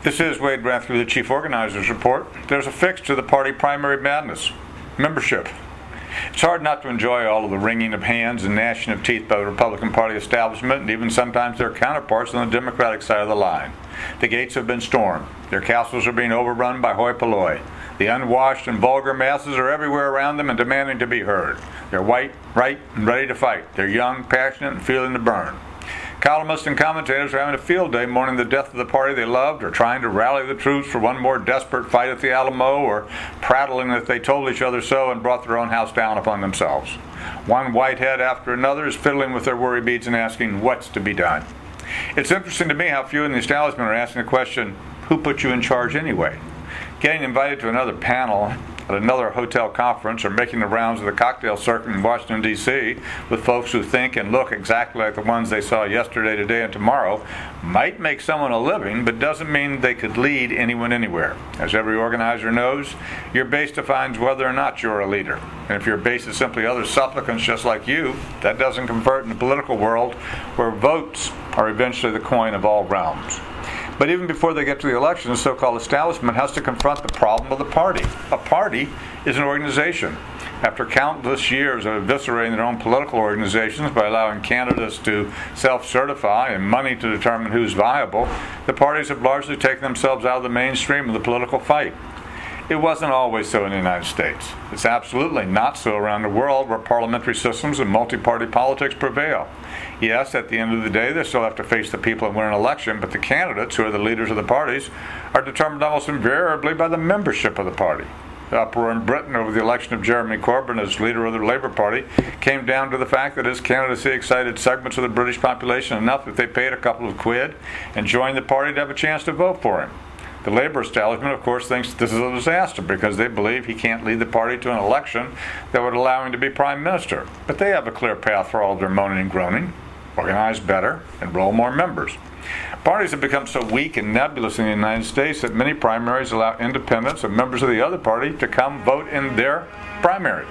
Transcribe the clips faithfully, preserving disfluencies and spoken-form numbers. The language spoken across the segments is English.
This is Wade Rathke with the Chief Organizers Report. There's a fix to the party primary madness: membership. It's hard not to enjoy all of the wringing of hands and gnashing of teeth by the Republican Party establishment and even sometimes their counterparts on the Democratic side of the line. The gates have been stormed. Their castles are being overrun by hoi polloi. The unwashed and vulgar masses are everywhere around them and demanding to be heard. They're white, right, and ready to fight. They're young, passionate, and feeling the burn. Columnists and commentators are having a field day mourning the death of the party they loved, or trying to rally the troops for one more desperate fight at the Alamo, or prattling that they told each other so and brought their own house down upon themselves. One whitehead after another is fiddling with their worry beads and asking what's to be done. It's interesting to me how few in the establishment are asking the question, who put you in charge anyway? Getting invited to another panel at another hotel conference, or making the rounds of the cocktail circuit in Washington, D C with folks who think and look exactly like the ones they saw yesterday, today, and tomorrow might make someone a living, but doesn't mean they could lead anyone anywhere. As every organizer knows, your base defines whether or not you're a leader. And if your base is simply other supplicants just like you, that doesn't convert in the political world where votes are eventually the coin of all realms. But even before they get to the election, the so-called establishment has to confront the problem of the party. A party is an organization. After countless years of eviscerating their own political organizations by allowing candidates to self-certify and money to determine who's viable, the parties have largely taken themselves out of the mainstream of the political fight. It wasn't always so in the United States. It's absolutely not so around the world where parliamentary systems and multi-party politics prevail. Yes, at the end of the day, they still have to face the people and win an election, but the candidates, who are the leaders of the parties, are determined almost invariably by the membership of the party. The uproar in Britain over the election of Jeremy Corbyn as leader of the Labour Party came down to the fact that his candidacy excited segments of the British population enough that they paid a couple of quid and joined the party to have a chance to vote for him. The Labour establishment, of course, thinks this is a disaster because they believe he can't lead the party to an election that would allow him to be Prime Minister. But they have a clear path for all of their moaning and groaning: organize better, enroll more members. Parties have become so weak and nebulous in the United States that many primaries allow independents and members of the other party to come vote in their primary.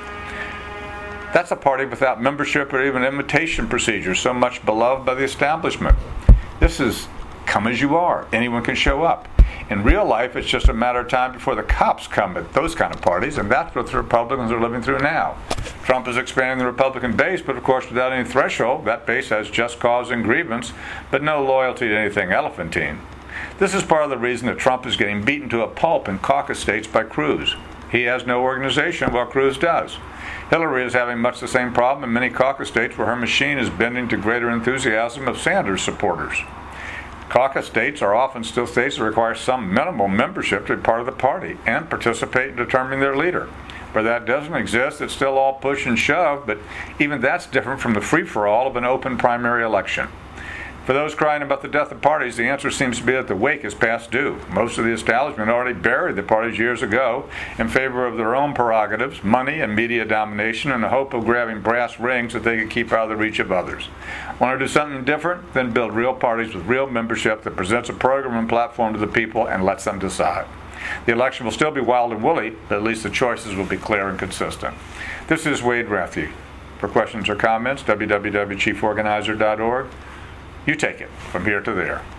That's a party without membership or even invitation procedures, so much beloved by the establishment. This is come as you are. Anyone can show up. In real life, it's just a matter of time before the cops come at those kind of parties, and that's what the Republicans are living through now. Trump is expanding the Republican base, but of course without any threshold. That base has just cause and grievance, but no loyalty to anything elephantine. This is part of the reason that Trump is getting beaten to a pulp in caucus states by Cruz. He has no organization while Cruz does. Hillary is having much the same problem in many caucus states where her machine is bending to greater enthusiasm of Sanders supporters. Caucus states are often still states that require some minimal membership to be part of the party and participate in determining their leader. Where that doesn't exist, it's still all push and shove, but even that's different from the free-for-all of an open primary election. For those crying about the death of parties, the answer seems to be that the wake is past due. Most of the establishment already buried the parties years ago in favor of their own prerogatives, money, and media domination in the hope of grabbing brass rings that they could keep out of the reach of others. Want to do something different? Then build real parties with real membership that presents a program and platform to the people and lets them decide. The election will still be wild and woolly, but at least the choices will be clear and consistent. This is Wade Rathke. For questions or comments, w w w dot chief organizer dot org. You take it from here to there.